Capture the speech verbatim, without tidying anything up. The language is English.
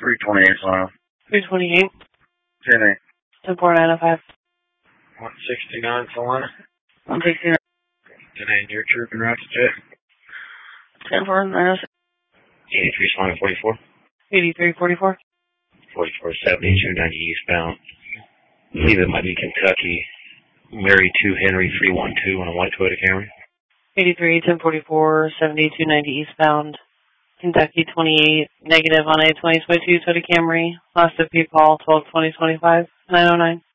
three twenty-eight, Solano. three twenty-eight. ten eight. ten four nine oh five. one sixty-nine, Solano. one sixty-nine. ten eight, you're trooping right to jet. ten four nine oh six. eighty-three, Solano, forty-four. eighty-three forty-four. forty-four seventy, two ninety eastbound. I believe it might be Kentucky. Mary two Henry three one two on a white Toyota Camry. eighty-three ten forty-four seventy two ninety eastbound. Kentucky twenty-eight negative on a twenty twenty-two Toyota Camry. Last of P call twelve twenty twenty-five nine oh nine.